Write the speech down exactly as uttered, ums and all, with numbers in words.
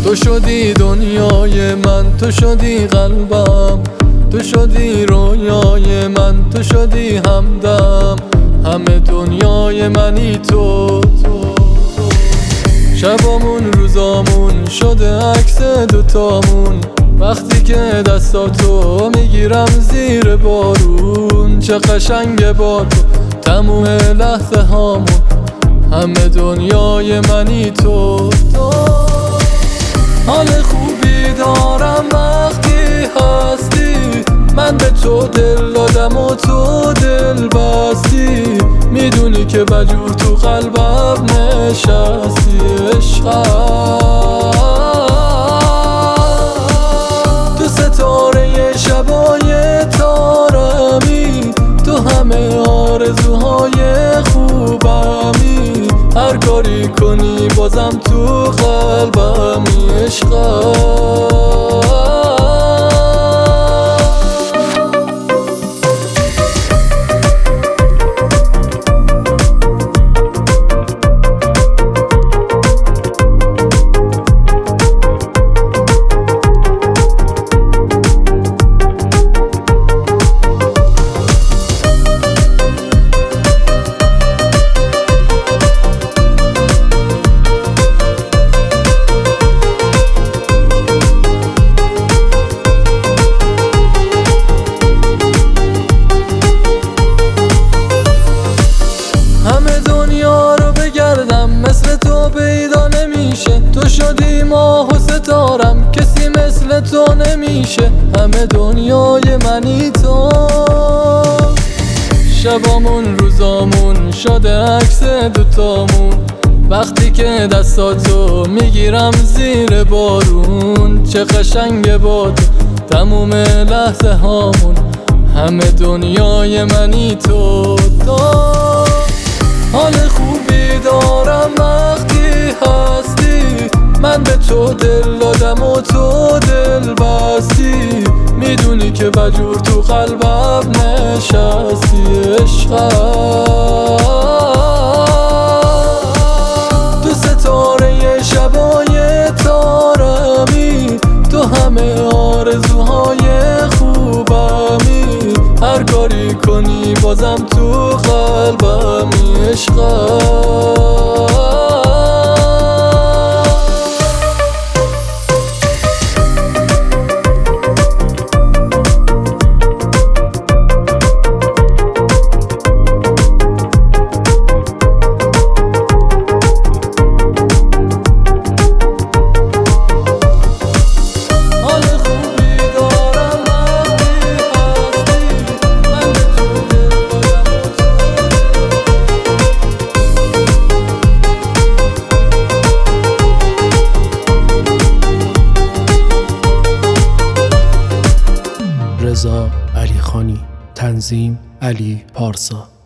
تو شدی دنیای من، تو شدی قلبم، تو شدی رویای من، تو شدی همدم. همه دنیای منی تو, تو, تو. شبامون روزامون شده عکس دوتامون، وقتی که دستاتو میگیرم زیر بارون. چه قشنگه با تو تموم لحظه هامون، همه دنیای منی تو, تو. حال خوبی دارم وقتی هستی، من به تو دل دادم و تو دل بستی. میدونی که بجور تو قلبم نشستی. عشقم تو ستاره شبای تارمی، تو همه آرزوهای خوبمی. هر کاری کنی بازم تو قلبمی. عشقم مثل تو پیدا نمیشه، تو شدی ماه و ستارم، کسی مثل تو نمیشه. همه دنیای منی تو. شبامون روزامون شده عکس دوتامون، وقتی که دستاتو میگیرم زیر بارون. چه قشنگه با تو تموم لحظه هامون، همه دنیای منی تو, تو. حال خوبی دارم وقتی هستی، من به تو دل دادم و تو دل بستی. میدونی که بجور تو قلبم نشستی. عشقم تو ستاره شبای تارمی، تو همه آرزوهای خوبمی. هر کاری کنی بازم تو قلبمی. عشقم رضا علیخانی، تنظیم علی پارسا.